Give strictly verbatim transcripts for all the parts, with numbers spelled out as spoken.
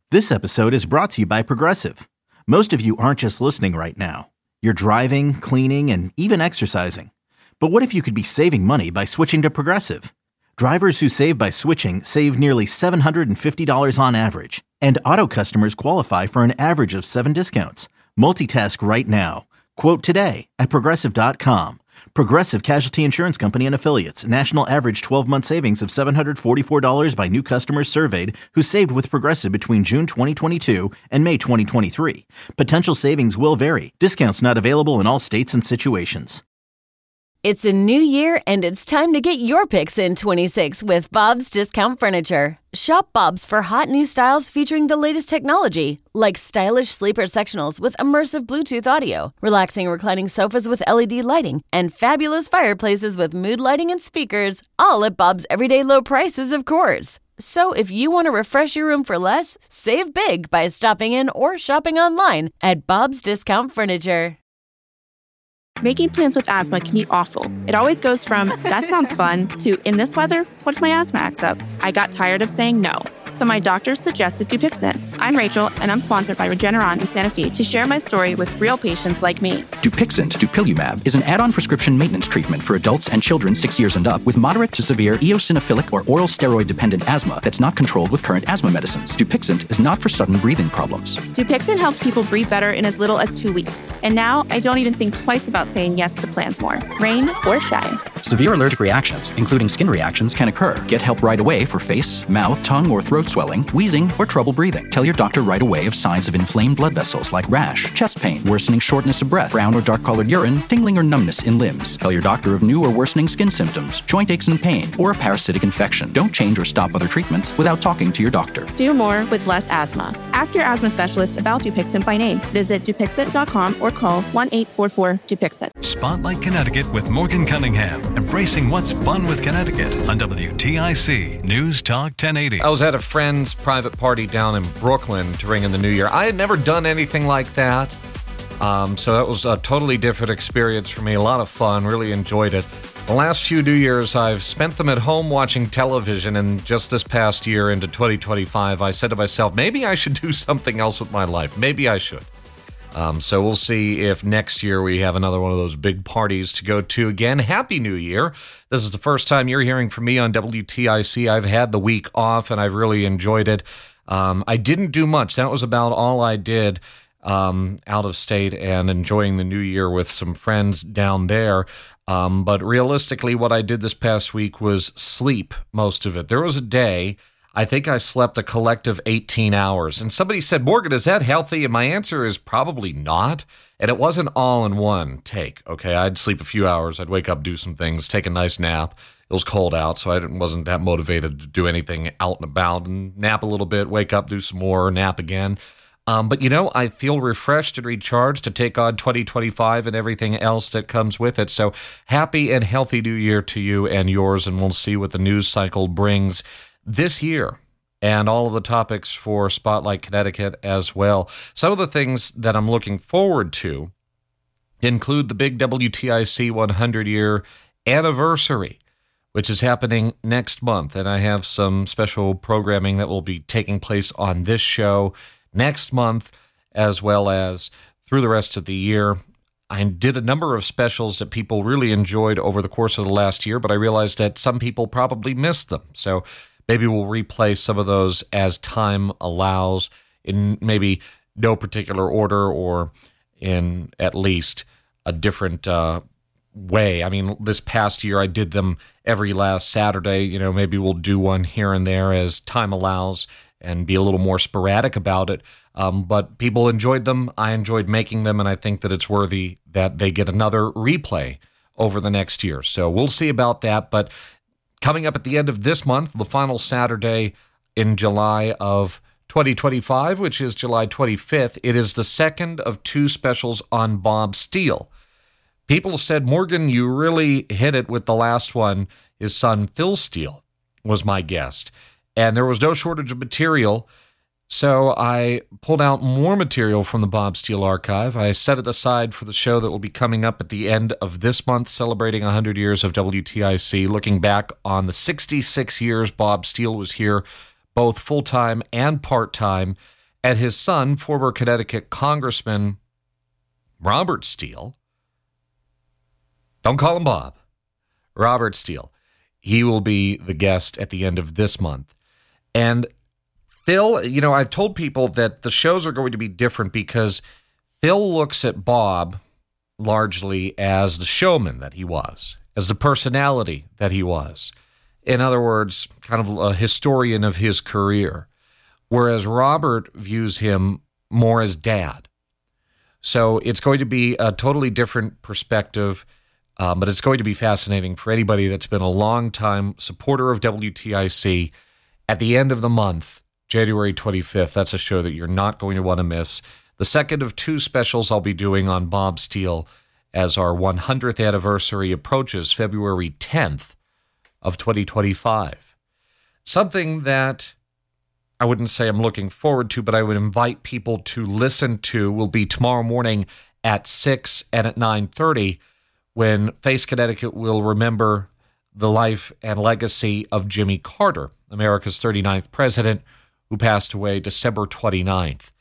This episode is brought to you by Progressive. Most of you aren't just listening right now. You're driving, cleaning, and even exercising. But what if you could be saving money by switching to Progressive? Drivers who save by switching save nearly seven hundred fifty dollars on average. And auto customers qualify for an average of seven discounts. Multitask right now. Quote today at progressive dot com. Progressive Casualty Insurance Company and Affiliates. National average twelve-month savings of seven hundred forty-four dollars by new customers surveyed who saved with Progressive between June twenty twenty-two and May twenty twenty-three. Potential savings will vary. Discounts not available in all states and situations. It's a new year, and it's time to get your picks in twenty-six with Bob's Discount Furniture. Shop Bob's for hot new styles featuring the latest technology, like stylish sleeper sectionals with immersive Bluetooth audio, relaxing reclining sofas with L E D lighting, and fabulous fireplaces with mood lighting and speakers, all at Bob's everyday low prices, of course. So if you want to refresh your room for less, save big by stopping in or shopping online at Bob's Discount Furniture. Making plans with asthma can be awful. It always goes from, that sounds fun, to, in this weather, what if my asthma acts up? I got tired of saying no, so my doctor suggested Dupixent. I'm Rachel, and I'm sponsored by Regeneron in Santa Fe to share my story with real patients like me. Dupixent, dupilumab, is an add-on prescription maintenance treatment for adults and children six years and up with moderate to severe eosinophilic or oral steroid-dependent asthma that's not controlled with current asthma medicines. Dupixent is not for sudden breathing problems. Dupixent helps people breathe better in as little as two weeks. And now, I don't even think twice about saying yes to plans more, rain or shine. Severe allergic reactions, including skin reactions, can occur. Get help right away for face, mouth, tongue, or throat swelling, wheezing, or trouble breathing. Tell your doctor right away of signs of inflamed blood vessels like rash, chest pain, worsening shortness of breath, brown or dark-colored urine, tingling or numbness in limbs. Tell your doctor of new or worsening skin symptoms, joint aches and pain, or a parasitic infection. Don't change or stop other treatments without talking to your doctor. Do more with less asthma. Ask your asthma specialist about Dupixent by name. Visit Dupixent dot com or call one eight four four Dupixent. Spotlight Connecticut with Morgan Cunningham. Embracing what's fun with Connecticut on W T I C News Talk ten eighty. I was at a friend's private party down in Brooklyn to ring in the new year. I had never done anything like that. Um, so that was a totally different experience for me. A lot of fun. Really enjoyed it. The last few New Years, I've spent them at home watching television, and just this past year into twenty twenty-five, I said to myself, maybe I should do something else with my life. Maybe I should. Um, so we'll see if next year we have another one of those big parties to go to again. Happy New Year. This is the first time you're hearing from me on W T I C. I've had the week off, and I've really enjoyed it. Um, I didn't do much. That was about all I did um, out of state and enjoying the new year with some friends down there. Um, but realistically, what I did this past week was sleep most of it. There was a day I think I slept a collective eighteen hours. And somebody said, Morgan, is that healthy? And my answer is probably not. And it wasn't all in one take. Okay, I'd sleep a few hours. I'd wake up, do some things, take a nice nap. It was cold out, so I wasn't that motivated to do anything out and about, and nap a little bit, wake up, do some more, nap again. Um, but, you know, I feel refreshed and recharged to take on twenty twenty-five and everything else that comes with it. So happy and healthy new year to you and yours, and we'll see what the news cycle brings this year, and all of the topics for Spotlight Connecticut as well. Some of the things that I'm looking forward to include the big W T I C one hundred year anniversary, which is happening next month. And I have some special programming that will be taking place on this show next month, as well as through the rest of the year. I did a number of specials that people really enjoyed over the course of the last year, but I realized that some people probably missed them. So maybe we'll replay some of those as time allows, in maybe no particular order, or in at least a different uh, way. I mean, this past year I did them every last Saturday. You know, maybe we'll do one here and there as time allows and be a little more sporadic about it. Um, but people enjoyed them. I enjoyed making them, and I think that it's worthy that they get another replay over the next year. So we'll see about that. But coming up at the end of this month, the final Saturday in July of twenty twenty-five, which is July twenty-fifth, it is the second of two specials on Bob Steele. People said, Morgan, you really hit it with the last one. His son, Phil Steele, was my guest. And there was no shortage of material, so I pulled out more material from the Bob Steele archive. I set it aside for the show that will be coming up at the end of this month, celebrating one hundred years of W T I C, looking back on the sixty-six years Bob Steele was here, both full-time and part-time. And his son, former Connecticut Congressman Robert Steele, don't call him Bob, Robert Steele, he will be the guest at the end of this month. And Phil, you know, I've told people that the shows are going to be different because Phil looks at Bob largely as the showman that he was, as the personality that he was. In other words, kind of a historian of his career, whereas Robert views him more as dad. So it's going to be a totally different perspective, um, but it's going to be fascinating for anybody that's been a long-time supporter of W T I C. At the end of the month, January twenty-fifth, that's a show that you're not going to want to miss. The second of two specials I'll be doing on Bob Steele as our one hundredth anniversary approaches February tenth of twenty twenty-five. Something that I wouldn't say I'm looking forward to, but I would invite people to listen to will be tomorrow morning at six and at nine thirty when Face Connecticut will remember the life and legacy of Jimmy Carter, America's thirty-ninth president, who passed away December twenty-ninth.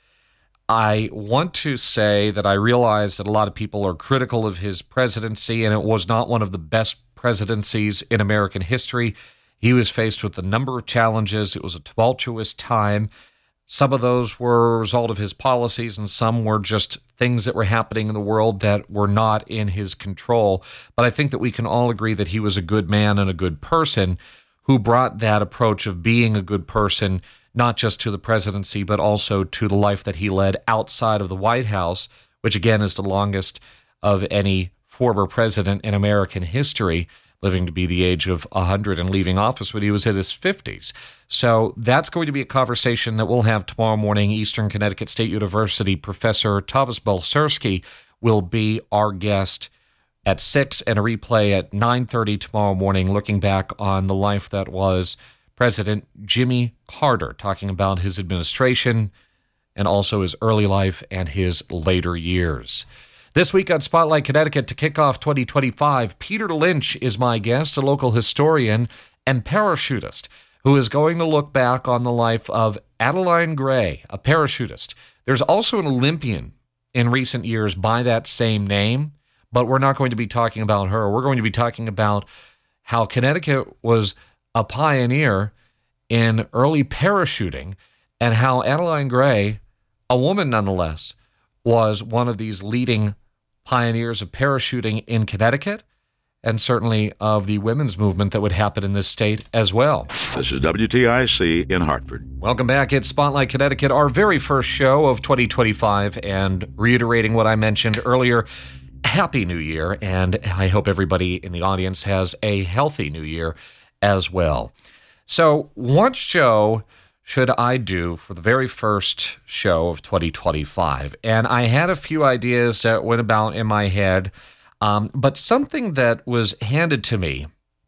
I want to say that I realize that a lot of people are critical of his presidency, and it was not one of the best presidencies in American history. He was faced with a number of challenges. It was a tumultuous time. Some of those were a result of his policies, and some were just things that were happening in the world that were not in his control. But I think that we can all agree that he was a good man and a good person who brought that approach of being a good person not just to the presidency, but also to the life that he led outside of the White House, which again is the longest of any former president in American history, living to be the age of one hundred and leaving office when he was in his fifties. So that's going to be a conversation that we'll have tomorrow morning. Eastern Connecticut State University professor Thomas Balcerski will be our guest at six and a replay at nine thirty tomorrow morning, looking back on the life that was President Jimmy Carter, talking about his administration and also his early life and his later years. This week on Spotlight Connecticut, to kick off twenty twenty-five, Peter Lynch is my guest, a local historian and parachutist who is going to look back on the life of Adeline Gray, a parachutist. There's also an Olympian in recent years by that same name, but we're not going to be talking about her. We're going to be talking about how Connecticut was a pioneer in early parachuting, and how Adeline Gray, a woman nonetheless, was one of these leading pioneers of parachuting in Connecticut, and certainly of the women's movement that would happen in this state as well. This is W T I C in Hartford. Welcome back. It's Spotlight Connecticut, our very first show of twenty twenty-five, and reiterating what I mentioned earlier, Happy New Year, and I hope everybody in the audience has a healthy New Year as well. So what show should I do for the very first show of twenty twenty-five? And I had a few ideas that went about in my head, um, but something that was handed to me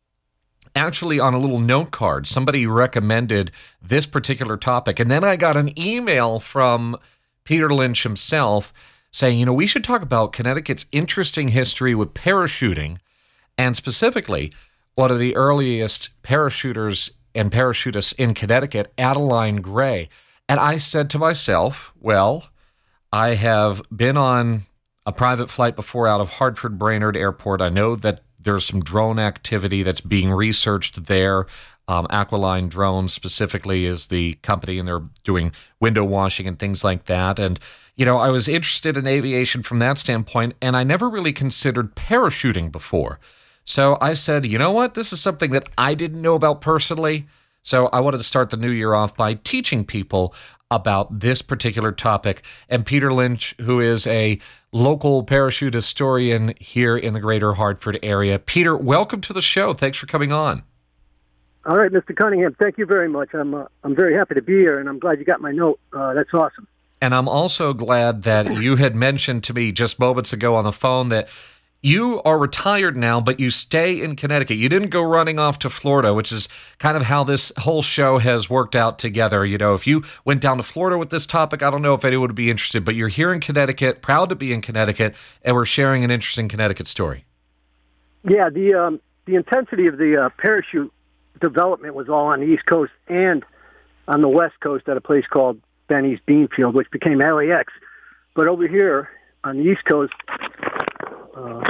actually on a little note card. Somebody recommended this particular topic, and then I got an email from Peter Lynch himself saying, you know, we should talk about Connecticut's interesting history with parachuting, and specifically one of the earliest parachuters and parachutists in Connecticut, Adeline Gray. And I said to myself, well, I have been on a private flight before out of Hartford Brainerd Airport. I know that there's some drone activity that's being researched there. Um, Aquiline Drones specifically is the company, and they're doing window washing and things like that. And, you know, I was interested in aviation from that standpoint, and I never really considered parachuting before. So I said, you know what? This is something that I didn't know about personally. So I wanted to start the new year off by teaching people about this particular topic. And Peter Lynch, who is a local parachute historian here in the greater Hartford area. Peter, welcome to the show. Thanks for coming on. All right, Mister Cunningham, thank you very much. I'm uh, I'm very happy to be here, and I'm glad you got my note. Uh, that's awesome. And I'm also glad that you had mentioned to me just moments ago on the phone that you are retired now, but you stay in Connecticut. You didn't go running off to Florida, which is kind of how this whole show has worked out together. You know, if you went down to Florida with this topic, I don't know if anyone would be interested, but you're here in Connecticut, proud to be in Connecticut, and we're sharing an interesting Connecticut story. Yeah, the um, the intensity of the uh, parachute development was all on the East Coast and on the West Coast at a place called Benny's Beanfield, which became L A X. But over here on the East Coast, uh,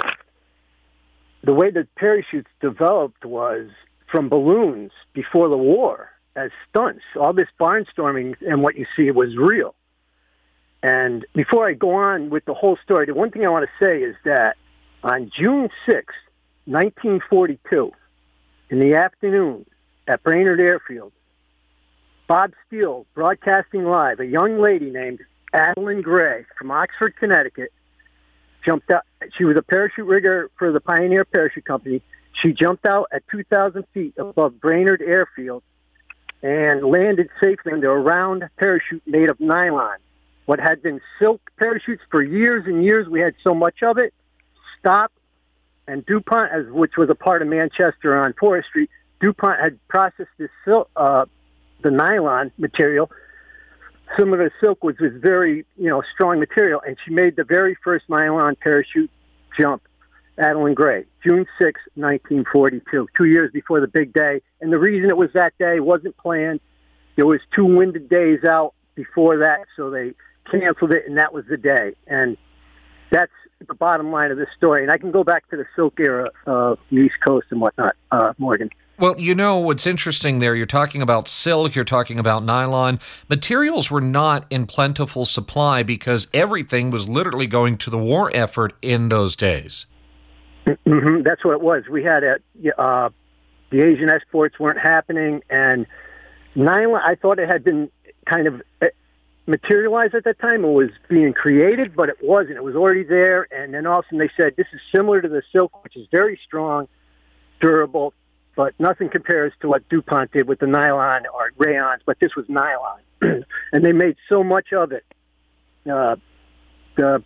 the way that parachutes developed was from balloons before the war as stunts. All this barnstorming and what you see was real. And before I go on with the whole story, the one thing I want to say is that on June sixth, nineteen forty-two, in the afternoon at Brainerd Airfield, Bob Steele, broadcasting live, a young lady named Adeline Gray from Oxford, Connecticut, jumped out. She was a parachute rigger for the Pioneer Parachute Company. She jumped out at two thousand feet above Brainerd Airfield and landed safely into a round parachute made of nylon. What had been silk parachutes for years and years, we had so much of it, stopped, and DuPont, as which was a part of Manchester on Forest Street, DuPont had processed this silk, uh, the nylon material, similar to silk, which was very, you know, strong material, and she made the very first nylon parachute jump, Adeline Gray, June sixth, nineteen forty-two, two years before the big day. And the reason it was that day wasn't planned. There was two winded days out before that, so they canceled it, and that was the day. And that's the bottom line of this story. And I can go back to the silk era of the East Coast and whatnot, uh, Morgan. Well, you know, what's interesting there, you're talking about silk, you're talking about nylon. Materials were not in plentiful supply because everything was literally going to the war effort in those days. Mm-hmm. That's what it was. We had a, uh, the Asian exports weren't happening, and nylon, I thought it had been kind of materialized at that time. It was being created, but it wasn't. It was already there, and then all of a sudden they said, this is similar to the silk, which is very strong, durable, but nothing compares to what DuPont did with the nylon or rayons, but this was nylon. And they made so much of it. Uh, the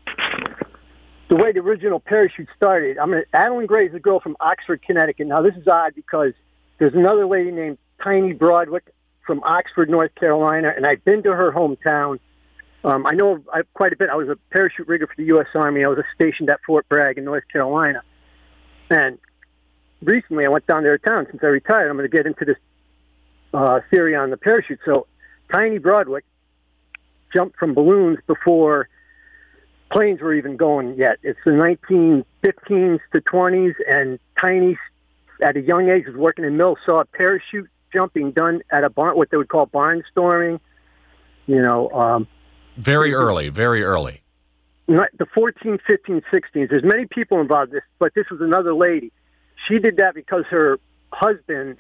the way the original parachute started, I mean, Adeline Gray is a girl from Oxford, Connecticut. Now, this is odd because there's another lady named Tiny Broadwick from Oxford, North Carolina, and I've been to her hometown. Um, I know I, quite a bit. I was a parachute rigger for the U S Army. I was stationed at Fort Bragg in North Carolina. And recently I went down there to town. Since I retired, I'm going to get into this uh, theory on the parachute. So Tiny Broadwick jumped from balloons before planes were even going yet. It's the nineteen fifteens to twenties, and Tiny, at a young age, was working in mills, saw a parachute jumping done at a barn, what they would call barnstorming. You know, um, very early, very early. The fourteen, fifteen, sixteens. There's many people involved in this, but this was another lady. She did that because her husband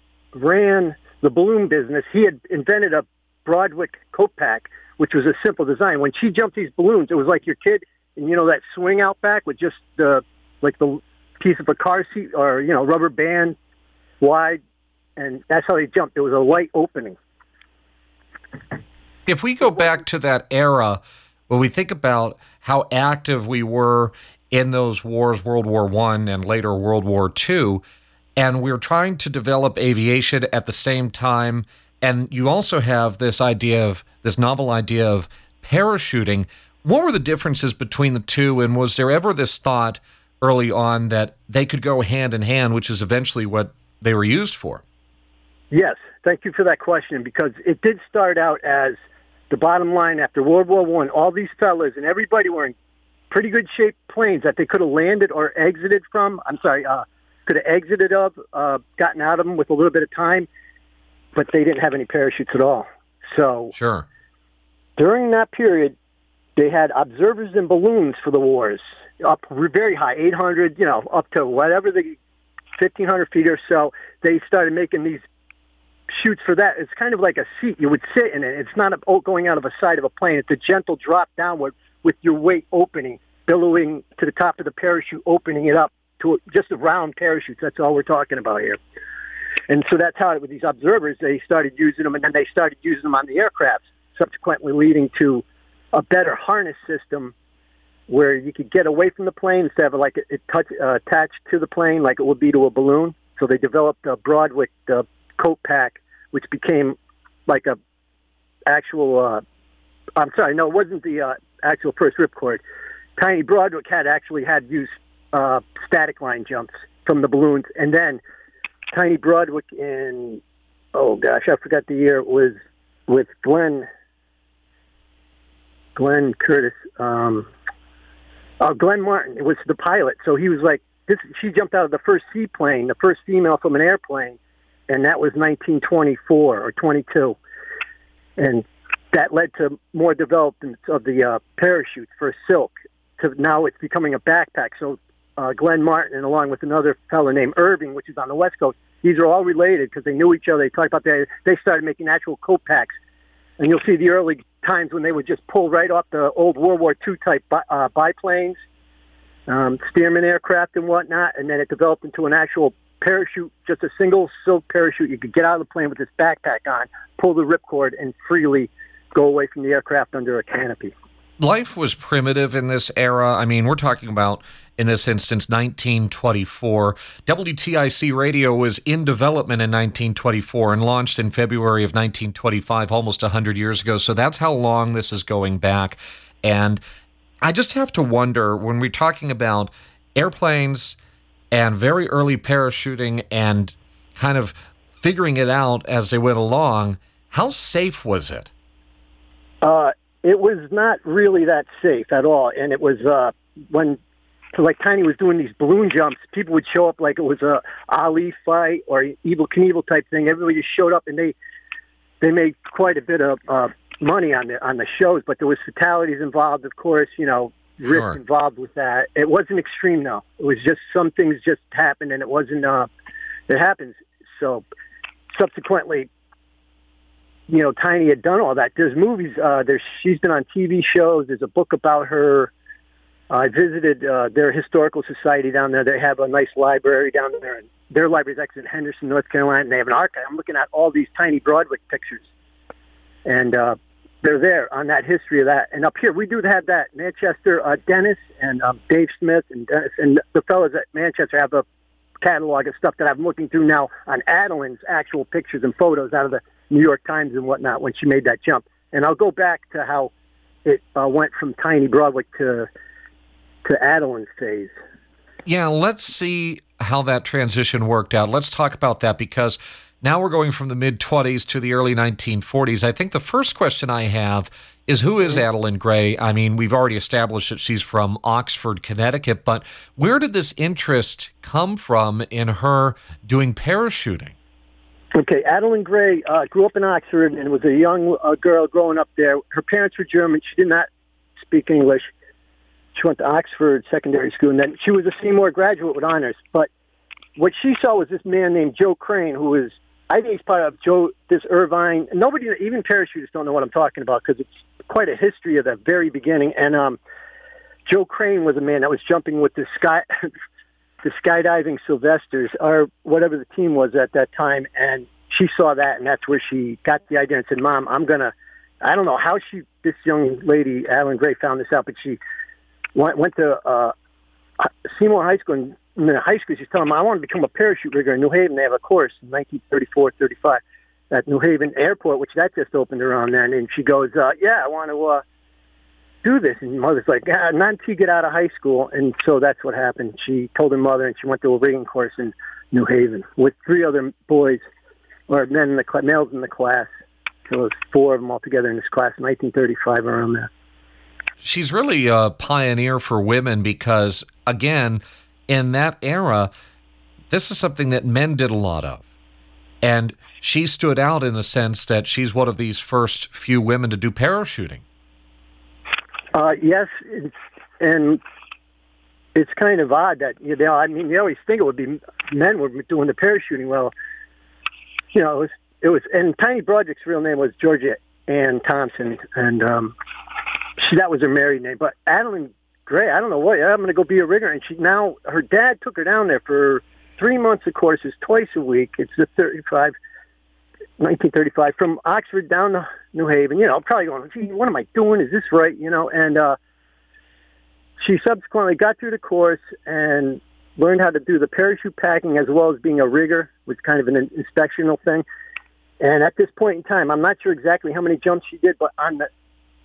ran the balloon business. He had invented a Broadwick coat pack, which was a simple design. When she jumped these balloons, it was like your kid, and you know that swing out back with just the like the piece of a car seat or you know rubber band wide, and that's how they jumped. It was a light opening. If we go back to that era, when we think about how active we were in those wars, World War One and later World War Two, and we're trying to develop aviation at the same time, and you also have this idea of, this novel idea of parachuting. What were the differences between the two, and was there ever this thought early on that they could go hand in hand, which is eventually what they were used for? Yes, thank you for that question, because it did start out as the bottom line after World War One. All these fellas and everybody were in pretty good shape planes that they could have landed or exited from. I'm sorry, uh, could have exited of, uh, gotten out of them with a little bit of time, but they didn't have any parachutes at all. So sure. During that period, they had observers in balloons for the wars, up very high, eight hundred, you know, up to whatever the fifteen hundred feet or so. They started making these chutes for that. It's kind of like a seat. You would sit in it. It's not a, going out of a side of a plane. It's a gentle drop downward with your weight opening, billowing to the top of the parachute, opening it up to just a round parachute. That's all we're talking about here. And so that's how, with these observers, they started using them, and then they started using them on the aircraft, subsequently leading to a better harness system where you could get away from the plane instead of like it, it touch, uh, attached to the plane like it would be to a balloon. So they developed a Broadwick uh, coat pack, which became like a actual, uh, I'm sorry, no, it wasn't the uh, actual first ripcord. Tiny Broadwick had actually had used uh, static line jumps from the balloons. And then Tiny Broadwick in, oh gosh, I forgot the year, it was with Glenn Glenn Curtis, um, uh, Glenn Martin. It was the pilot. So he was like, this. She jumped out of the first seaplane, the first female from an airplane, and that was nineteen twenty-four or twenty-two, and that led to more development of the uh, parachutes for silk. To now it's becoming a backpack. So uh, Glenn Martin, and along with another fellow named Irving, which is on the West Coast, these are all related because they knew each other. They talked about that. They started making actual coat packs. And you'll see the early times when they would just pull right off the old World War Two type bi- uh, biplanes, um, Stearman aircraft and whatnot, and then it developed into an actual parachute, just a single silk parachute. You could get out of the plane with this backpack on, pull the ripcord, and freely go away from the aircraft under a canopy. Life was primitive in this era. I mean, we're talking about, in this instance, nineteen twenty-four. W T I C radio was in development in nineteen twenty-four and launched in February of nineteen twenty-five, almost one hundred years ago. So that's how long this is going back. And I just have to wonder, when we're talking about airplanes and very early parachuting and kind of figuring it out as they went along, how safe was it? Uh, it was not really that safe at all. And it was uh, when, so like Tiny was doing these balloon jumps, people would show up like it was a Ali fight or Evel Knievel type thing. Everybody just showed up, and they they made quite a bit of uh, money on the on the shows. But there was fatalities involved, of course. You know, risk Sure. involved with that. It wasn't extreme though. It was just some things just happened, and it wasn't. Uh, it happens. So subsequently, you know, Tiny had done all that. There's movies. Uh, there's she's been on T V shows. There's a book about her. I visited uh, their historical society down there. They have a nice library down there, and their library is actually in Henderson, North Carolina, and they have an archive. I'm looking at all these Tiny Broadwick pictures, and uh, they're there on that history of that. And up here, we do have that. Manchester, uh, Dennis and um, Dave Smith and Dennis, and the fellows at Manchester have a catalog of stuff that I'm looking through now on Adeline's actual pictures and photos out of the New York Times and whatnot when she made that jump. And I'll go back to how it uh, went from Tiny Broadwick to to Adeline's phase. Yeah, let's see how that transition worked out. Let's talk about that, because now we're going from the mid-twenties to the early nineteen forties. I think the first question I have is, who is Adeline Gray? I mean, we've already established that she's from Oxford, Connecticut, but where did this interest come from in her doing parachuting? Okay, Adeline Gray uh, grew up in Oxford and was a young uh, girl growing up there. Her parents were German. She did not speak English. She went to Oxford Secondary School, and then she was a Seymour graduate with honors. But what she saw was this man named Joe Crane, who was, I think he's part of Joe, this Irvine. Nobody, even parachutists don't know what I'm talking about, because it's quite a history of the very beginning. And um, Joe Crane was a man that was jumping with the sky, the skydiving Sylvesters, or whatever the team was at that time. And she saw that, and that's where she got the idea and said, Mom, I'm going to, I don't know how she, this young lady, Adeline Gray, found this out, but she went, went to uh, Seymour High School, and in high school she's telling them, I want to become a parachute rigger in New Haven. They have a course in nineteen thirty-four, thirty-five at New Haven Airport, which that just opened around then. And she goes, uh, yeah, I want to uh, do this. And mother's like, ah, not until you get out of high school. And so that's what happened. She told her mother, and she went to a rigging course in New Haven with three other boys, or men in the cl- males in the class. So it was four of them all together in this class in nineteen thirty-five, around there. She's really a pioneer for women because, again, in that era, this is something that men did a lot of. And she stood out in the sense that she's one of these first few women to do parachuting. Uh, yes, it's, and it's kind of odd that, you know, I mean, you always think it would be men were doing the parachuting. Well, you know, it was, it was and Tiny Broadwick's real name was Georgia Ann Thompson, and um, she, that was her married name. But Adeline Gray, I don't know what, I'm going to go be a rigger. And she now, her dad took her down there for three months of courses, twice a week. It's the thirty-five, nineteen thirty-five, from Oxford down to New Haven. You know, probably going, gee, what am I doing? Is this right? You know, and uh, she subsequently got through the course and learned how to do the parachute packing as well as being a rigger, which is kind of an inspectional thing. And at this point in time, I'm not sure exactly how many jumps she did, but on the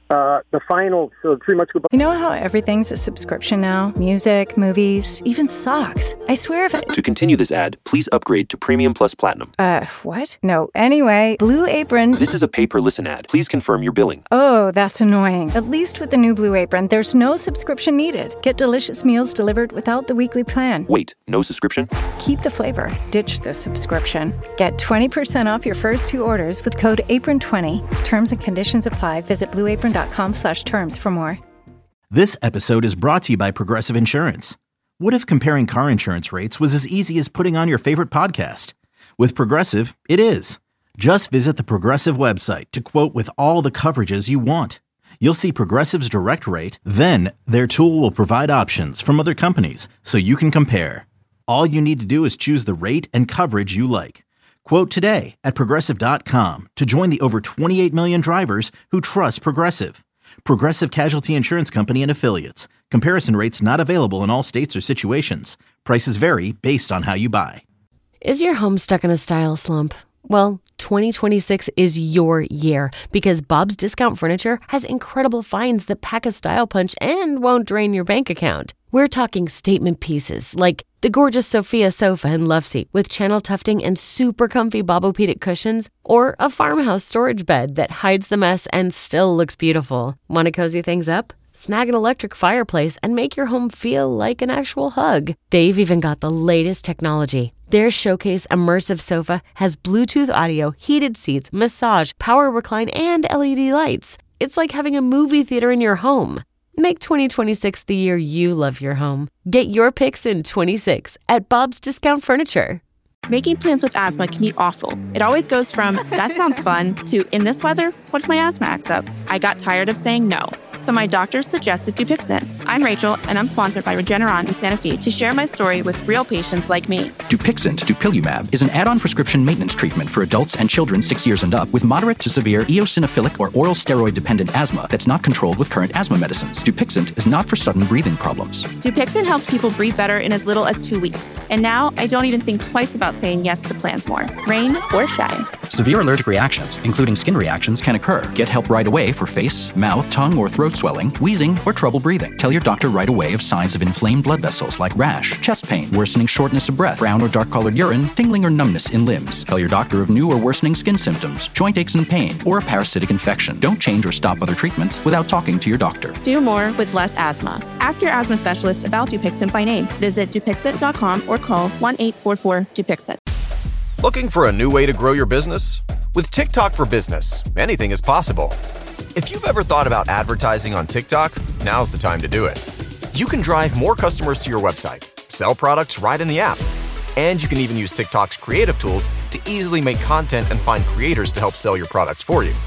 uh, the final, so three months ago. You know how everything's a subscription now? Music, movies, even socks. I swear if I... To continue this ad, please upgrade to Premium Plus Platinum. Uh, what? No, anyway, Blue Apron... This is a pay-per-listen ad. Please confirm your billing. Oh, that's annoying. At least with the new Blue Apron, there's no subscription needed. Get delicious meals delivered without the weekly plan. Wait, no subscription? Keep the flavor. Ditch the subscription. Get twenty percent off your first two orders with code apron twenty. Terms and conditions apply. Visit blue apron dot com slash terms for more. This episode is brought to you by Progressive Insurance. What if comparing car insurance rates was as easy as putting on your favorite podcast? With Progressive, it is. Just visit the Progressive website to quote with all the coverages you want. You'll see Progressive's direct rate, then their tool will provide options from other companies so you can compare. All you need to do is choose the rate and coverage you like. Quote today at progressive dot com to join the over twenty-eight million drivers who trust Progressive. Progressive Casualty Insurance Company and Affiliates. Comparison rates not available in all states or situations. Prices vary based on how you buy. Is your home stuck in a style slump? Well, twenty twenty-six is your year because Bob's Discount Furniture has incredible finds that pack a style punch and won't drain your bank account. We're talking statement pieces like the gorgeous Sophia sofa and love seat with channel tufting and super comfy Bobopedic cushions, or a farmhouse storage bed that hides the mess and still looks beautiful. Want to cozy things up? Snag an electric fireplace and make your home feel like an actual hug. They've even got the latest technology. Their Showcase Immersive Sofa has Bluetooth audio, heated seats, massage, power recline, and L E D lights. It's like having a movie theater in your home. Make twenty twenty-six the year you love your home. Get your picks in twenty-six at Bob's Discount Furniture. Making plans with asthma can be awful. It always goes from, that sounds fun, to, in this weather, what if my asthma acts up? I got tired of saying no, so my doctor suggested Dupixent. I'm Rachel, and I'm sponsored by Regeneron in Santa Fe to share my story with real patients like me. Dupixent, dupilumab, is an add-on prescription maintenance treatment for adults and children six years and up with moderate to severe eosinophilic or oral steroid-dependent asthma that's not controlled with current asthma medicines. Dupixent is not for sudden breathing problems. Dupixent helps people breathe better in as little as two weeks. And now I don't even think twice about saying yes to plans more, rain or shine. Severe allergic reactions, including skin reactions, can occur. Get help right away for face, mouth, tongue, or throat swelling, wheezing, or trouble breathing. Tell your doctor right away of signs of inflamed blood vessels like rash, chest pain, worsening shortness of breath, brown or dark-colored urine, tingling or numbness in limbs. Tell your doctor of new or worsening skin symptoms, joint aches and pain, or a parasitic infection. Don't change or stop other treatments without talking to your doctor. Do more with less asthma. Ask your asthma specialist about Dupixent by name. Visit Dupixent dot com or call one eight four four Dupixent. Looking for a new way to grow your business? With TikTok for Business, anything is possible. If you've ever thought about advertising on TikTok, now's the time to do it. You can drive more customers to your website, sell products right in the app, and you can even use TikTok's creative tools to easily make content and find creators to help sell your products for you.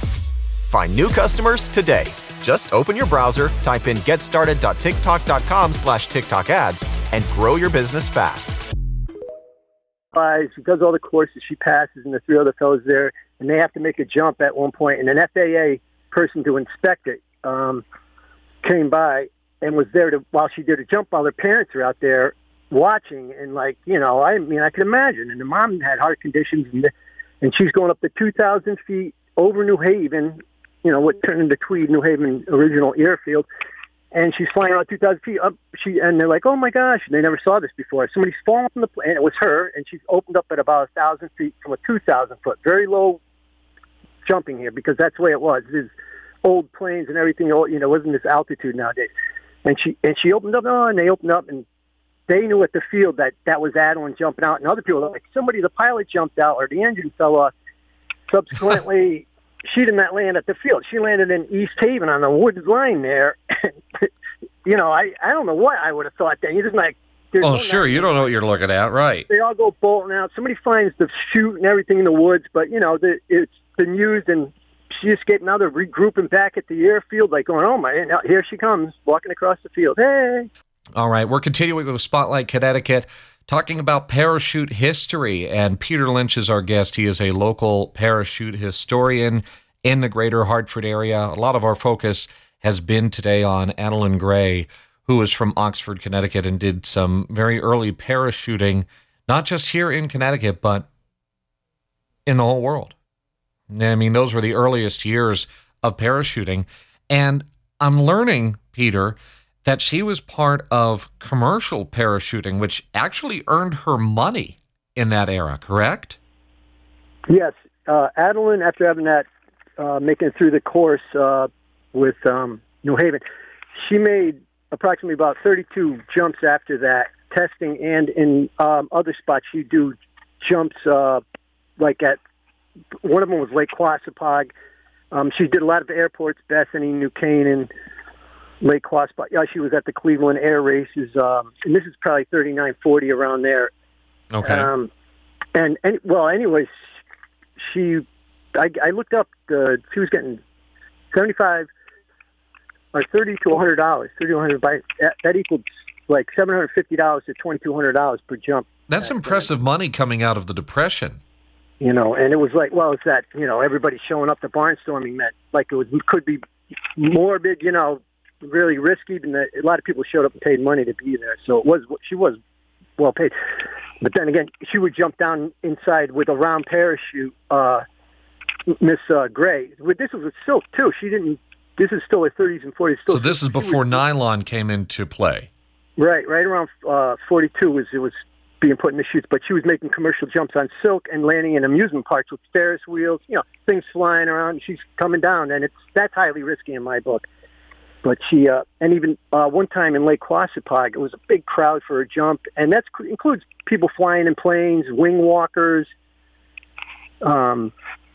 Find new customers today. Just open your browser, type in getstarted dot tiktok dot com slash TikTok ads, and grow your business fast. She does all the courses, she passes, and the three other fellows there, and they have to make a jump at one point, and an F A A person to inspect it um, came by and was there to while she did a jump, while their parents are out there watching, and like, you know, I mean, I can imagine, and the mom had heart conditions, and, and she's going up to two thousand feet over New Haven, you know, what turned into Tweed, New Haven original airfield, and she's flying around two thousand feet up. She and they're like, "Oh my gosh!" And they never saw this before. Somebody's fallen from the plane, and it was her. And she's opened up at about a thousand feet from a two thousand foot, very low jumping here because that's the way it was. There's old planes and everything. You know, it wasn't this altitude nowadays. And she and she opened up, oh, and they opened up, and they knew at the field that that was Adeline jumping out, and other people were like, "Somebody, the pilot jumped out, or the engine fell off." Subsequently. She did not land at the field. She landed in East Haven on the woods line there. you know, I, I don't know what I would have thought then. You're just like... Oh, no sure. You don't know what you're looking at, right. They all go bolting out. Somebody finds the chute and everything in the woods, but, you know, the, it's been used, and she's just getting out there, regrouping back at the airfield, like going, oh, my, now here she comes, walking across the field. Hey! All right, we're continuing with Spotlight Connecticut, talking about parachute history, and Peter Lynch is our guest. He is a local parachute historian in the greater Hartford area. A lot of our focus has been today on Adeline Gray, who is from Oxford, Connecticut, and did some very early parachuting, not just here in Connecticut, but in the whole world. I mean, those were the earliest years of parachuting. And I'm learning, Peter, that she was part of commercial parachuting, which actually earned her money in that era, correct? Yes. Uh, Adeline, after having that, uh, making it through the course uh, with um, New Haven, she made approximately about thirty-two jumps after that, testing, and in um, other spots she'd do jumps uh, like at, one of them was Lake Quassapag. Um, she did a lot of airports, Bethany, New Canaan, Lake Quassapag. Yeah, she was at the Cleveland Air Races, um, and this is probably thirty-nine, forty around there. Okay. Um, and, and, well, anyways, she, I, I looked up, the, she was getting seventy-five or thirty to one hundred dollars. thirty to one hundred dollars, by, that, that equaled like seven hundred fifty dollars to twenty-two hundred dollars per jump. That's impressive money coming out of the Depression. You know, and it was like, well, it's that, you know, everybody showing up to barnstorming that, like, it was could be morbid, you know, really risky, and that a lot of people showed up and paid money to be there. So it was, she was well paid. But then again, she would jump down inside with a round parachute, uh, Miss uh, Gray. This was with silk, too. She didn't, this is still her thirties and forties. Still so this silk. is before was, nylon came into play. Right, right around uh, forty-two was it was being put in the chutes, but she was making commercial jumps on silk and landing in amusement parks with Ferris wheels, you know, things flying around. She's coming down, and it's that's highly risky in my book. But she, uh, and even uh, one time in Lake Quassapag, it was a big crowd for a jump, and that includes people flying in planes, wing walkers. Um,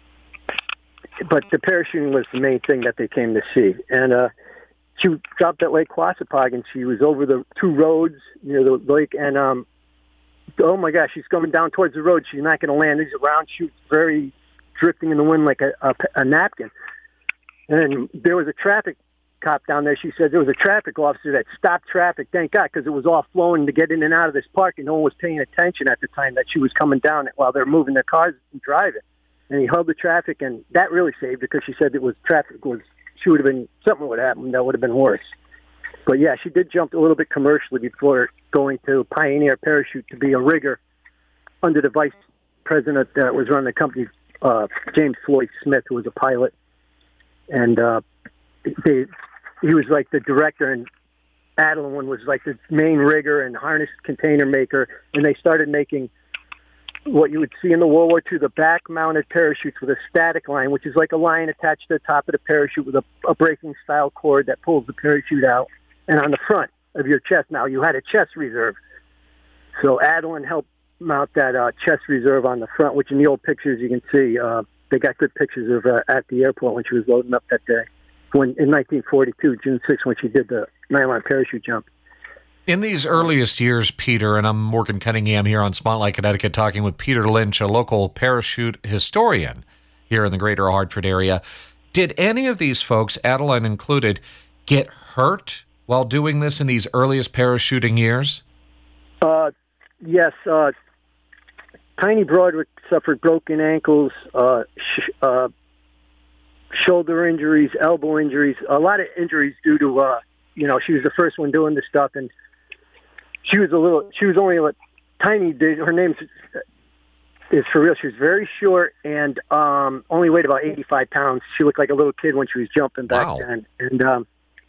but the parachuting was the main thing that they came to see, and uh, she dropped at Lake Quassapag, and she was over the two roads near the lake, and um. Oh my gosh, she's coming down towards the road. She's not going to land. These round shoots, very drifting in the wind like a, a, a napkin. And there was a traffic cop down there. She said there was a traffic officer that stopped traffic, thank God, because it was all flowing to get in and out of this park, and no one was paying attention at the time that she was coming down while they're moving their cars and driving. And he held the traffic, and that really saved her because she said it was traffic was, she would have been, something would have happened that would have been worse. But yeah, she did jump a little bit commercially before going to Pioneer Parachute to be a rigger under the vice president that was running the company, uh, James Floyd Smith, who was a pilot. And uh, they, he was like the director, and Adeline was like the main rigger and harness container maker. And they started making what you would see in the World War Two, the back-mounted parachutes with a static line, which is like a line attached to the top of the parachute with a, a braking-style cord that pulls the parachute out. And on the front of your chest, now you had a chest reserve. So Adeline helped mount that uh, chest reserve on the front, which in the old pictures you can see, uh, they got good pictures of uh, at the airport when she was loading up that day, when in nineteen forty-two, June sixth, when she did the nylon parachute jump. In these earliest years, Peter, and I'm Morgan Cunningham here on Spotlight Connecticut, talking with Peter Lynch, a local parachute historian here in the greater Hartford area. Did any of these folks, Adeline included, get hurt while doing this in these earliest parachuting years? Uh, yes. Uh, Tiny Broadwick suffered broken ankles, uh, sh- uh, shoulder injuries, elbow injuries, a lot of injuries due to, uh, you know, she was the first one doing this stuff, and she was a little, she was only like tiny, her name is for real. She was very short and um, only weighed about eighty-five pounds. She looked like a little kid when she was jumping back wow. then. And, um,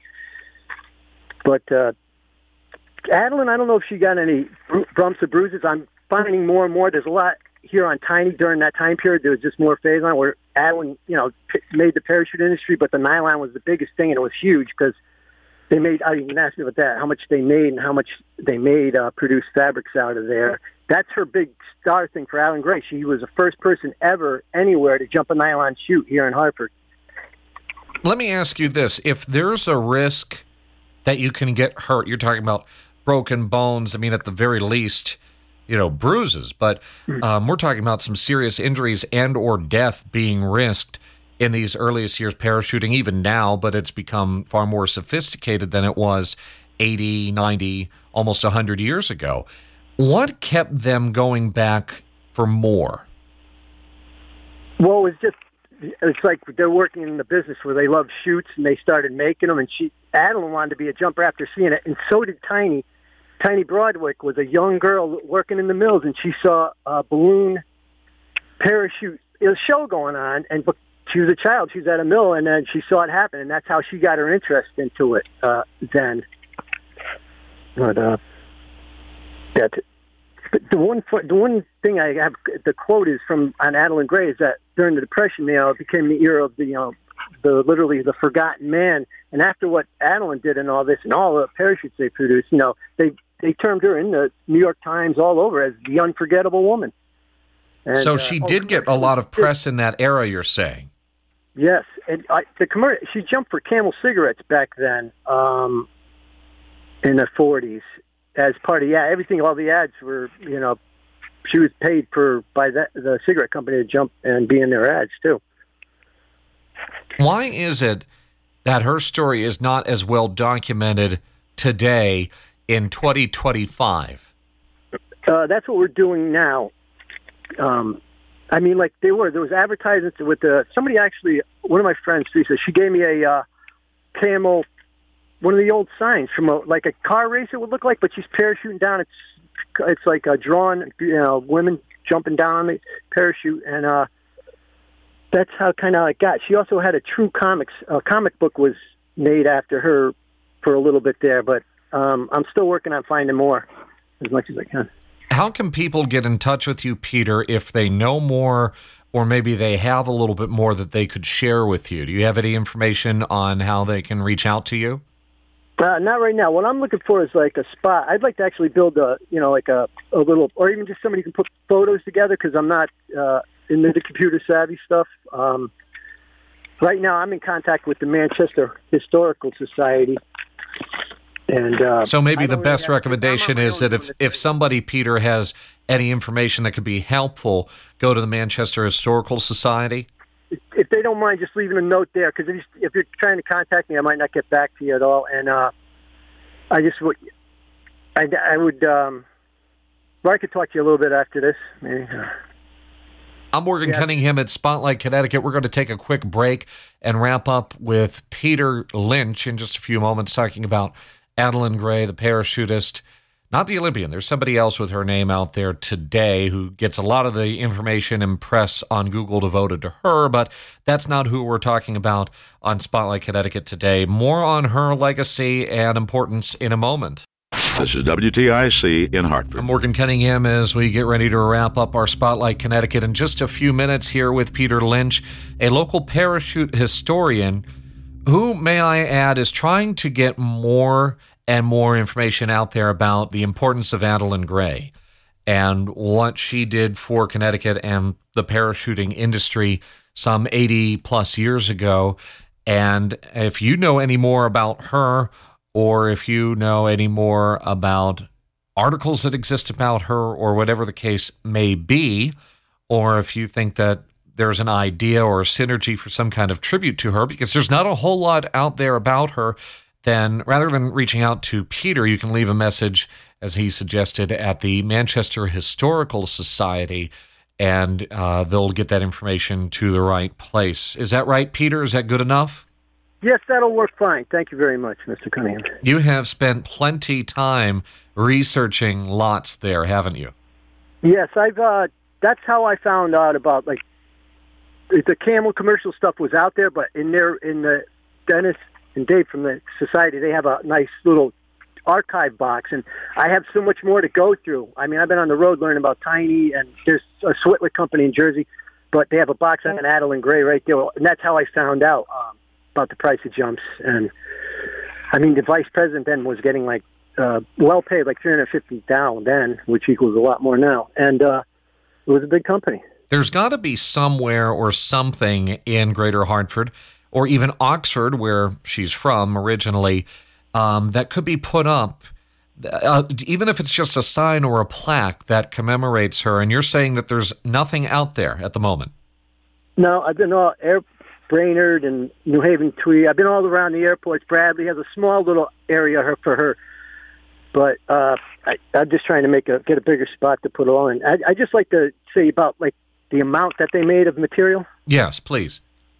But uh, Adeline, I don't know if she got any bumps or bruises. I'm finding more and more. There's a lot here on Tiny during that time period. There was just more phase on where Adeline, you know, p- made the parachute industry, but the nylon was the biggest thing, and it was huge because they made. I didn't ask you about that. How much they made and how much they made uh, produced fabrics out of there. That's her big star thing for Adeline Gray. She was the first person ever anywhere to jump a nylon chute here in Hartford. Let me ask you this: if there's a risk that you can get hurt, you're talking about broken bones, I mean, at the very least, you know, bruises, but um, we're talking about some serious injuries and or death being risked in these earliest years parachuting, even now, but it's become far more sophisticated than it was eighty, ninety, almost one hundred years ago. What kept them going back for more? Well, it was just, it's like they're working in the business where they love chutes, and they started making them, and she, Adeline wanted to be a jumper after seeing it, and so did Tiny. Tiny Broadwick was a young girl working in the mills, and she saw a balloon parachute a show going on, and she was a child. She was at a mill, and then she saw it happen, and that's how she got her interest into it uh, then. But uh, that the one the one thing I have, the quote is from on Adeline Gray, is that during the Depression, you know, it became the era of the, you know, the literally the forgotten man. And after what Adeline did and all this and all the parachutes they produced, you know, they they termed her in the New York Times all over as the unforgettable woman. And, so she uh, did oh, get a lot of press in that era, you're saying? Yes, and I, the commercial. She jumped for Camel cigarettes back then, um, in the forties, as part of yeah everything. All the ads were, you know, she was paid for by that, the cigarette company to jump and be in their ads too. Why is it that her story is not as well documented today in twenty twenty-five? Uh, that's what we're doing now. Um, I mean, like they were, there was advertisements with the, somebody actually, one of my friends, Teresa, she gave me a uh, Camel, one of the old signs from a, like a car race it would look like, but she's parachuting down. It's, it's like a drawn, you know, women jumping down on the parachute. And uh, that's how kind of it got. She also had a True Comics, a comic book was made after her for a little bit there, but um, I'm still working on finding more as much as I can. How can people get in touch with you, Peter, if they know more or maybe they have a little bit more that they could share with you? Do you have any information on how they can reach out to you? Uh, not right now. What I'm looking for is like a spot. I'd like to actually build a, you know, like a, a little, or even just somebody who can put photos together because I'm not uh, into the computer savvy stuff. Um, right now I'm in contact with the Manchester Historical Society. And uh, so maybe the best really recommendation is that if, if somebody, Peter, has any information that could be helpful, go to the Manchester Historical Society. If they don't mind just leaving a note there, because if, if you're trying to contact me, I might not get back to you at all. And uh, I just would, I, I would, um, well, I could talk to you a little bit after this. Maybe. I'm Morgan yeah. Cunningham at Spotlight, Connecticut. We're going to take a quick break and wrap up with Peter Lynch in just a few moments, talking about Adeline Gray, the parachutist, not the Olympian. There's somebody else with her name out there today who gets a lot of the information and press on Google devoted to her, but that's not who we're talking about on Spotlight Connecticut today. More on her legacy and importance in a moment. This is W T I C in Hartford. I'm Morgan Cunningham as we get ready to wrap up our Spotlight Connecticut in just a few minutes here with Peter Lynch, a local parachute historian who, may I add, is trying to get more and more information out there about the importance of Adeline Gray and what she did for Connecticut and the parachuting industry some eighty plus years ago. And if you know any more about her, or if you know any more about articles that exist about her, or whatever the case may be, or if you think that there's an idea or a synergy for some kind of tribute to her, because there's not a whole lot out there about her, then rather than reaching out to Peter, you can leave a message, as he suggested, at the Manchester Historical Society, and uh, they'll get that information to the right place. Is that right, Peter? Is that good enough? Yes, that'll work fine. Thank you very much, Mister Cunningham. You have spent plenty time researching lots there, haven't you? Yes, I've. Uh, that's how I found out about, like, the Camel commercial stuff was out there, but in there, in the Dennis and Dave from the society, they have a nice little archive box, and I have so much more to go through. I mean, I've been on the road learning about Tiny, and there's a Switlick company in Jersey, but they have a box on Adeline Gray right there, and that's how I found out um, about the price of jumps. And I mean, the vice president then was getting like uh, well paid, like three hundred fifty down then, which equals a lot more now, and uh, it was a big company. There's got to be somewhere or something in Greater Hartford, or even Oxford, where she's from originally, um, that could be put up, uh, even if it's just a sign or a plaque that commemorates her. And you're saying that there's nothing out there at the moment? No, I've been all Air Brainerd and New Haven Tweed. I've been all around the airports. Bradley has a small little area for her, but uh, I, I'm just trying to make a get a bigger spot to put it all in. I, I just like to say about like the amount that they made of material. Yes, please.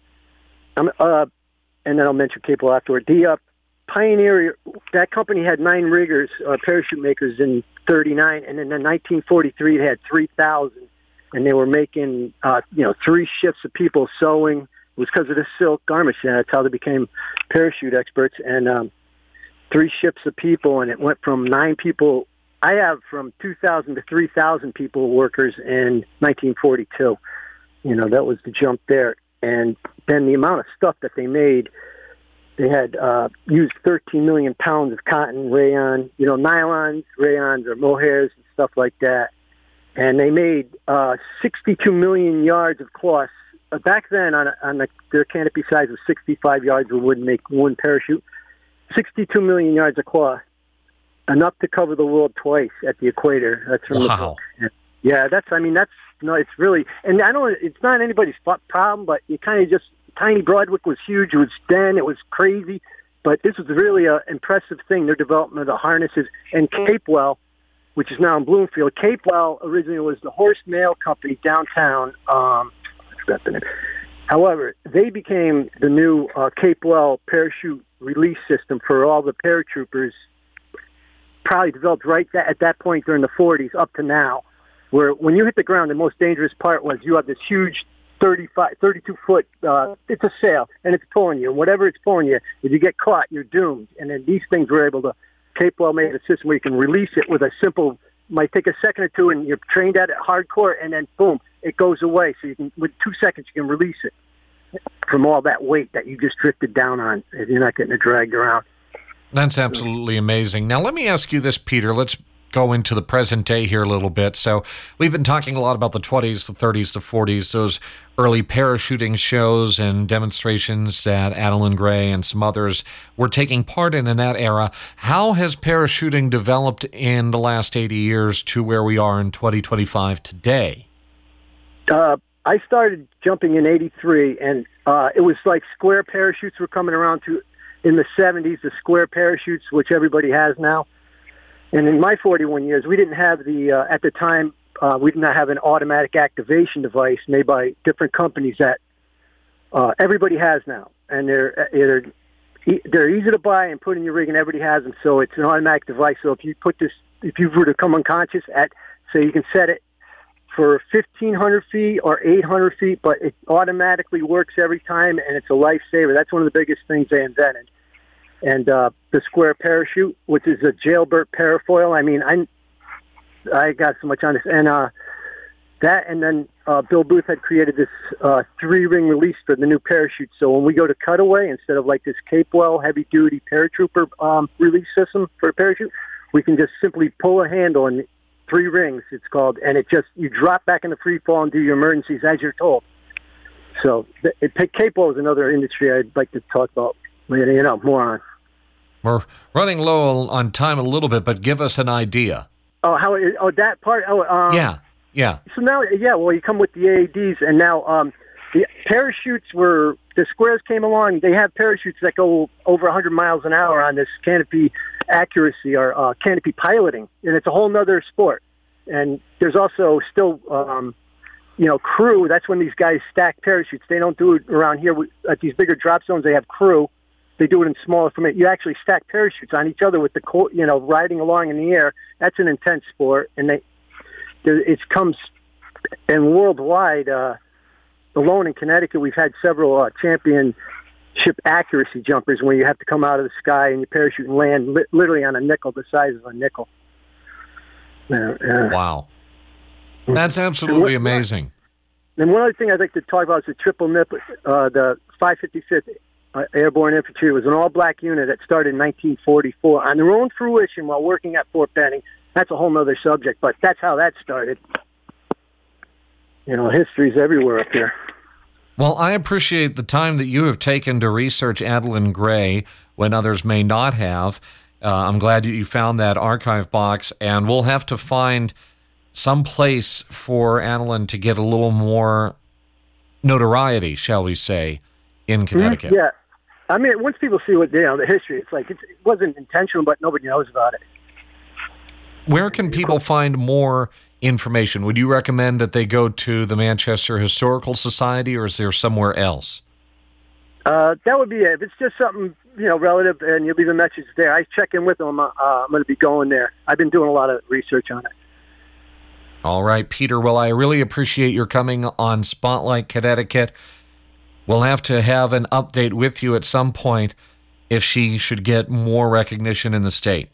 Um, uh, and then I'll mention Cable afterward. The uh, Pioneer, that company had nine riggers, uh, parachute makers in thirty-nine, and then in nineteen forty-three it had three thousand, and they were making, uh, you know, three shifts of people sewing, It was because of the silk garments. Yeah, that's how they became parachute experts. And um, three ships of people, and it went from nine people. I have from two thousand to three thousand people workers in nineteen forty-two. You know, that was the jump there. And then the amount of stuff that they made, they had uh, used thirteen million pounds of cotton, rayon, you know, nylons, rayons, or mohairs and stuff like that. And they made uh, sixty-two million yards of cloth. Uh, back then, on, a, on the, their canopy size was sixty-five yards, we would make one parachute. sixty-two million yards of cloth, enough to cover the world twice at the equator. That's from wow. the book. Yeah, that's, I mean, that's, no, it's really, and I don't, it's not anybody's problem, but you kind of just, Tiny Broadwick was huge. It was then, it was crazy, but this was really an impressive thing, their development of the harnesses. And Capewell, which is now in Bloomfield, Capewell originally was the Horse Mail Company downtown. Um, I forgot the name. However, they became the new uh, Capewell parachute release system for all the paratroopers, probably developed right that, at that point during the forties up to now, where when you hit the ground, the most dangerous part was you have this huge thirty-five, thirty-two foot, uh, it's a sail, and it's pulling you. And whatever it's pulling you, if you get caught, you're doomed. And then these things were able to, Capewell made a system where you can release it with a simple, might take a second or two, and you're trained at it hardcore, and then boom, it goes away. So you can, with two seconds, you can release it from all that weight that you just drifted down on, and you're not getting it dragged around. That's absolutely amazing. Now, let me ask you this, Peter. Let's go into the present day here a little bit. So we've been talking a lot about the twenties, the thirties, the forties, those early parachuting shows and demonstrations that Adeline Gray and some others were taking part in in that era. How has parachuting developed in the last eighty years to where we are in twenty twenty-five today? Uh, I started jumping in eighty-three, and uh, it was like square parachutes were coming around to in the seventies, the square parachutes, which everybody has now. And in my forty-one years, we didn't have the, uh, at the time, uh, we did not have an automatic activation device made by different companies that uh, everybody has now. And they're, they're, they're easy to buy and put in your rig, and everybody has them. So it's an automatic device. So if you put this, if you were to come unconscious at, say you can set it for fifteen hundred feet or eight hundred feet, but it automatically works every time, and it's a lifesaver. That's one of the biggest things they invented. And uh, the square parachute, which is a jailbird parafoil. I mean, I I got so much on this. And uh, that, and then uh, Bill Booth had created this uh, three-ring release for the new parachute. So when we go to cutaway, instead of like this Capewell heavy-duty paratrooper um, release system for a parachute, we can just simply pull a handle and three rings, it's called, and it just, you drop back into free fall and do your emergencies as you're told. So it, it, Capewell is another industry I'd like to talk about, you know, more on. We're running low on time a little bit, but give us an idea. Oh, how? Oh, that part. Oh, um, yeah, yeah. So now, yeah. Well, you come with the A A Ds, and now um, the parachutes were the squares came along. They have parachutes that go over one hundred miles an hour on this canopy accuracy or uh, canopy piloting, and it's a whole nother sport. And there's also still, um, you know, crew. That's when these guys stack parachutes. They don't do it around here at these bigger drop zones. They have crew. They do it in smaller format. You actually stack parachutes on each other with the, co- you know, riding along in the air. That's an intense sport, and they, it comes, and worldwide, uh, alone in Connecticut, we've had several uh, championship accuracy jumpers where you have to come out of the sky and you parachute and land li- literally on a nickel, the size of a nickel. Uh, uh, wow, that's absolutely and what, amazing. And one other thing I'd like to talk about is the triple nip, uh, the five fifty-fifth. Uh, Airborne Infantry. It was an all-black unit that started in nineteen forty-four on their own fruition while working at Fort Benning. That's a whole other subject, but that's how that started. You know, history's everywhere up here. Well, I appreciate the time that you have taken to research Adeline Gray when others may not have. Uh, I'm glad you found that archive box, and we'll have to find some place for Adeline to get a little more notoriety, shall we say, in Connecticut. Mm-hmm. Yeah. I mean, once people see what, you know, the history, it's like, it's, it wasn't intentional, but nobody knows about it. Where can people find more information? Would you recommend that they go to the Manchester Historical Society, or is there somewhere else? Uh, that would be it. If it's just something, you know, relative, and you leave a message there, I check in with them. Uh, I'm going to be going there. I've been doing a lot of research on it. All right, Peter. Well, I really appreciate your coming on Spotlight Connecticut. We'll have to have an update with you at some point if she should get more recognition in the state.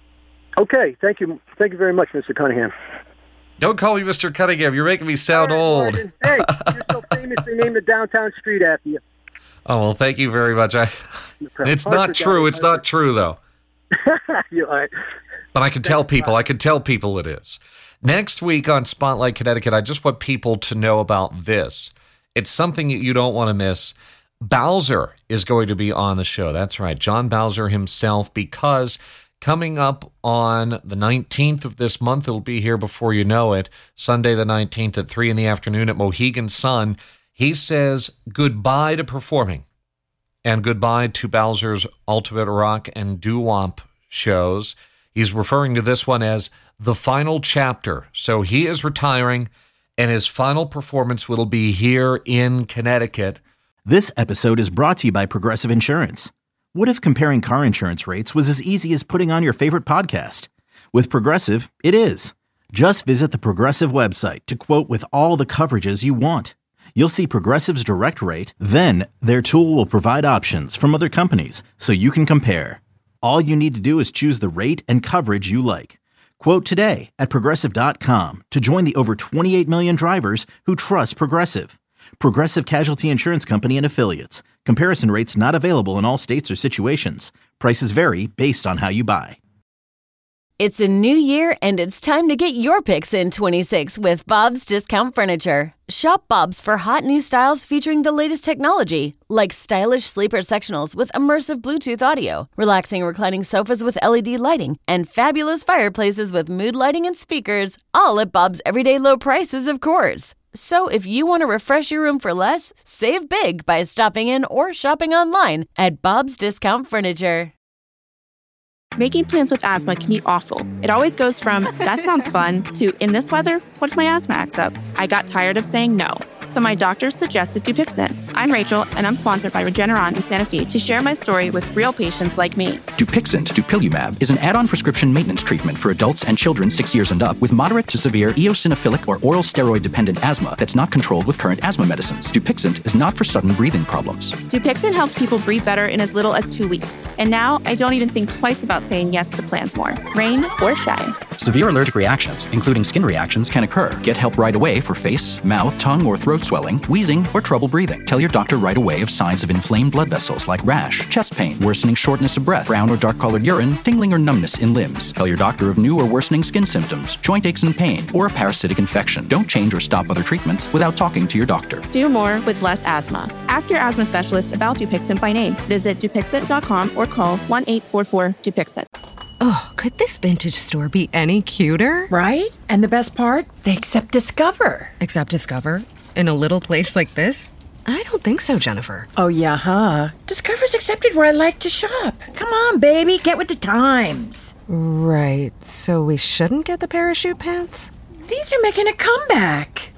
Okay, thank you. Thank you very much, Mister Cunningham. Don't call me Mister Cunningham. You're making me sound right, old. Martin. Hey, you're so famous they named the downtown street after you. Oh, well, thank you very much. I, it's not true. It's not true, though. You're all right. But I can tell people. I can tell people it is. Next week on Spotlight Connecticut, I just want people to know about this. It's something you don't want to miss. Bowser is going to be on the show. That's right, John Bowser himself, because coming up on the nineteenth of this month, it'll be here before you know it, Sunday the nineteenth at three in the afternoon at Mohegan Sun. He says goodbye to performing and goodbye to Bowser's Ultimate Rock and Doo-Wop shows. He's referring to this one as the final chapter. So he is retiring, and his final performance will be here in Connecticut. This episode is brought to you by Progressive Insurance. What if comparing car insurance rates was as easy as putting on your favorite podcast? With Progressive, it is. Just visit the Progressive website to quote with all the coverages you want. You'll see Progressive's direct rate, then their tool will provide options from other companies so you can compare. All you need to do is choose the rate and coverage you like. Quote today at Progressive dot com to join the over twenty-eight million drivers who trust Progressive. Progressive Casualty Insurance Company and Affiliates. Comparison rates not available in all states or situations. Prices vary based on how you buy. It's a new year, and it's time to get your picks in twenty-six with Bob's Discount Furniture. Shop Bob's for hot new styles featuring the latest technology, like stylish sleeper sectionals with immersive Bluetooth audio, relaxing reclining sofas with L E D lighting, and fabulous fireplaces with mood lighting and speakers, all at Bob's everyday low prices, of course. So if you want to refresh your room for less, save big by stopping in or shopping online at Bob's Discount Furniture. Making plans with asthma can be awful. It always goes from, that sounds fun, to, in this weather, what if my asthma acts up? I got tired of saying no, so my doctor suggested Dupixent. I'm Rachel, and I'm sponsored by Regeneron in Santa Fe to share my story with real patients like me. Dupixent, dupilumab, is an add-on prescription maintenance treatment for adults and children six years and up with moderate to severe eosinophilic or oral steroid-dependent asthma that's not controlled with current asthma medicines. Dupixent is not for sudden breathing problems. Dupixent helps people breathe better in as little as two weeks. And now I don't even think twice about saying yes to plans more, rain or shine. Severe allergic reactions, including skin reactions, can occur. Get help right away for face, mouth, tongue, or throat swelling, wheezing, or trouble breathing. Tell your doctor right away of signs of inflamed blood vessels like rash, chest pain, worsening shortness of breath, brown or dark-colored urine, tingling or numbness in limbs. Tell your doctor of new or worsening skin symptoms, joint aches and pain, or a parasitic infection. Don't change or stop other treatments without talking to your doctor. Do more with less asthma. Ask your asthma specialist about Dupixent by name. Visit Dupixent dot com or call one eight four four Dupixent. Oh, could this vintage store be any cuter? Right? And the best part? They accept Discover. Accept Discover? In a little place like this? I don't think so, Jennifer. Oh, yeah, huh? Discover's accepted where I like to shop. Come on, baby, get with the times. Right, so we shouldn't get the parachute pants? These are making a comeback.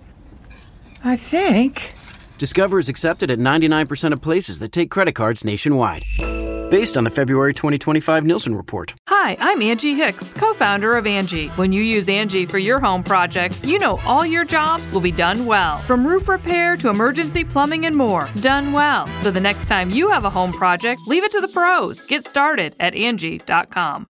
I think. Discover is accepted at ninety-nine percent of places that take credit cards nationwide. Based on the February twenty twenty-five Nielsen report. Hi, I'm Angie Hicks, co-founder of Angie. When you use Angie for your home projects, you know all your jobs will be done well. From roof repair to emergency plumbing and more. Done well. So the next time you have a home project, leave it to the pros. Get started at Angie dot com.